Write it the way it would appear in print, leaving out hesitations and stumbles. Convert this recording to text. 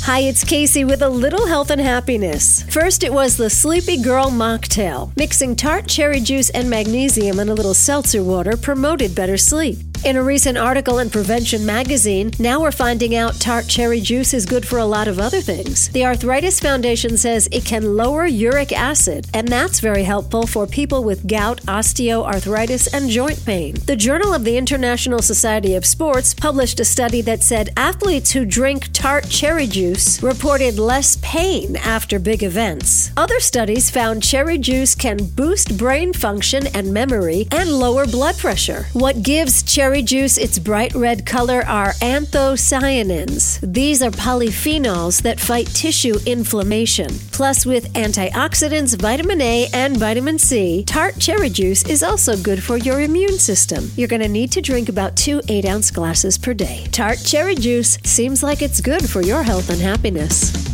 Hi, it's Casey with a little health and happiness. First, it was the Sleepy Girl mocktail. Mixing tart cherry juice and magnesium in a little seltzer water promoted better sleep. In a recent article in Prevention Magazine, now we're finding out tart cherry juice is good for a lot of other things. The Arthritis Foundation says it can lower uric acid, and that's very helpful for people with gout, osteoarthritis, and joint pain. The Journal of the International Society of Sports published a study that said athletes who drink tart cherry juice reported less pain after big events. Other studies found cherry juice can boost brain function and memory and lower blood pressure. What gives cherry juice its bright red color are anthocyanins. These are polyphenols that fight tissue inflammation. Plus, with antioxidants, vitamin A, and vitamin C, tart cherry juice is also good for your immune system. You're going to need to drink about 2 8-ounce glasses per day. Tart cherry juice seems like it's good for your health and happiness.